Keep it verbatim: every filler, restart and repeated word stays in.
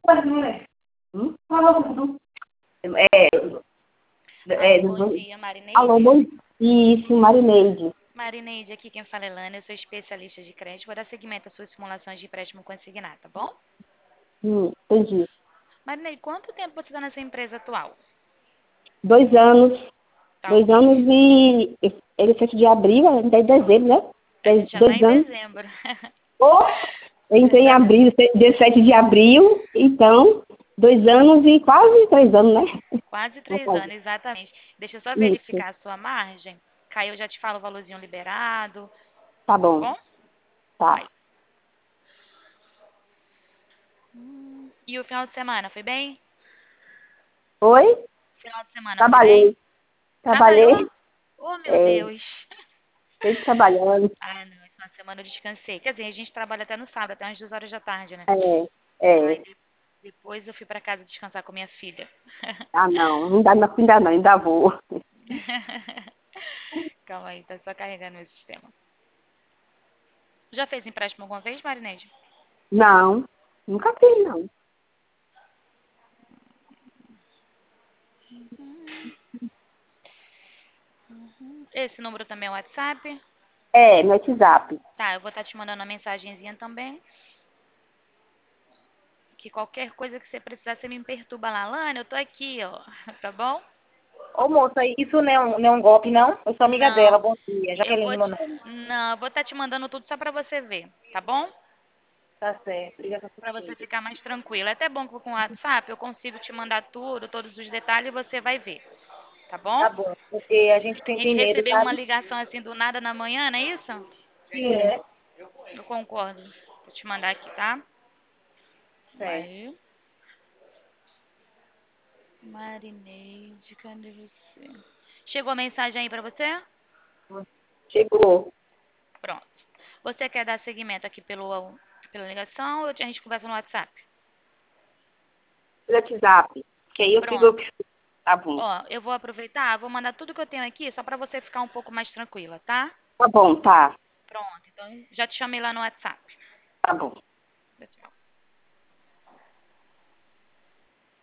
Hum? É, é, Alô, bom do- dia, Marineide. alô, bom Isso, Marineide. Marineide, aqui quem fala é Lana, eu sou especialista de crédito. Vou dar seguimento às suas simulações de empréstimo consignado, tá bom? Hum, entendi. Marineide, quanto tempo você está nessa empresa atual? Dois anos. Tá Dois ok. anos e. Ele foi de abril, até dezembro, né? A Dez- gente já está Dois em anos. dezembro. Oh, eu entrei em Já- abril, dezessete de abril, então, dois anos e quase três anos, né? Quase Vou três fazer. anos, exatamente. Deixa eu só Isso, verificar a sua margem. Caiu, eu já te falo o valorzinho liberado, tá tá bom. bom? Tá. Vai. E o final de semana, foi bem? Oi? Final de semana, foi bem? Trabalhei. Trabalhou? Trabalhei. Oh, meu É, Deus. sempre trabalhando. Ah, não, esse final de semana eu descansei. Quer dizer, a gente trabalha até no sábado, até umas duas horas da tarde, né? É, Aí é. de- depois eu fui pra casa descansar com minha filha. Ah, não. Não dá, não, ainda não, ainda vou. Calma aí, tá só carregando meu sistema. Já fez empréstimo alguma vez, Marineide? Não. Nunca fiz, não. Esse número também é o WhatsApp? É, no WhatsApp. Tá, eu vou estar te mandando uma mensagenzinha também. Que qualquer coisa que você precisar, você me perturba lá. Lana, eu tô aqui, ó. Tá bom? Ô, moça, isso não é um, não é um golpe, não? Eu sou amiga dela, Não. bom dia. Eu vou Jaqueline te... Monar. Não, eu vou estar te mandando tudo só pra você ver, tá bom? Tá certo, obrigada por Pra você assistir. ficar mais tranquila. É até bom que com o WhatsApp eu consigo te mandar tudo, todos os detalhes e você vai ver, tá bom? Tá bom, porque a gente A tem, gente tem medo, recebeu uma sabe? ligação assim do nada na manhã, não é isso? Sim, é. Eu concordo. Vou te mandar aqui, tá? Certo. Aí. Marineide, cadê você? Chegou a mensagem aí pra você? Chegou. Pronto. Você quer dar seguimento aqui pelo, pela ligação ou a gente conversa no WhatsApp? No WhatsApp. Que aí eu Pronto. fico. Tá bom. Ó, eu vou aproveitar, vou mandar tudo que eu tenho aqui só pra você ficar um pouco mais tranquila, tá? Tá bom, tá. Pronto. Então, já te chamei lá no WhatsApp. Tá bom.